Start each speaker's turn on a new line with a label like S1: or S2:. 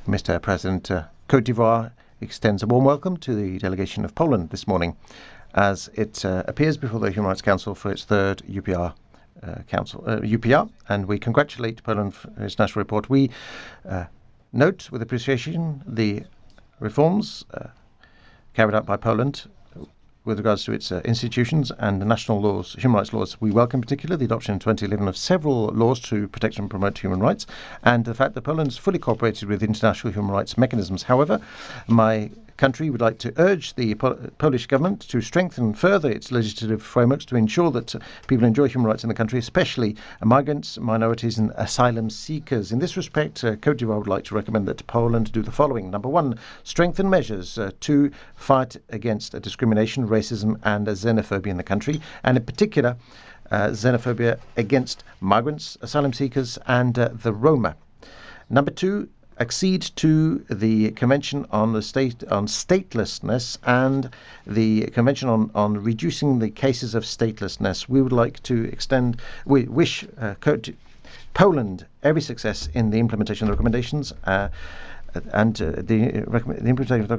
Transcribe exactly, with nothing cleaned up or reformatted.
S1: Mister President, uh, Côte d'Ivoire extends a warm welcome to the delegation of Poland this morning as it uh, appears before the Human Rights Council for its third U P R uh, Council uh, U P R, and we congratulate Poland for its national report. We uh, note with appreciation the reforms uh, carried out by Poland with regards to its uh, institutions and the national laws, human rights laws. We welcome in particular the adoption in twenty eleven of several laws to protect and promote human rights, and the fact that Poland has fully cooperated with international human rights mechanisms. However, my country would like to urge the Pol- Polish government to strengthen further its legislative frameworks to ensure that uh, people enjoy human rights in the country, especially uh, migrants, minorities and asylum seekers. In this respect, uh, Côte d'Ivoire would like to recommend that Poland do the following. Number one, strengthen measures uh, to fight against uh, discrimination, racism and uh, xenophobia in the country, and in particular, uh, xenophobia against migrants, asylum seekers and uh, the Roma. Number two, accede to the Convention on the State on Statelessness and the Convention on, on reducing the cases of statelessness. We would like to extend, we wish uh, Poland every success in the implementation of the recommendations uh, and uh, the, uh, the implementation of the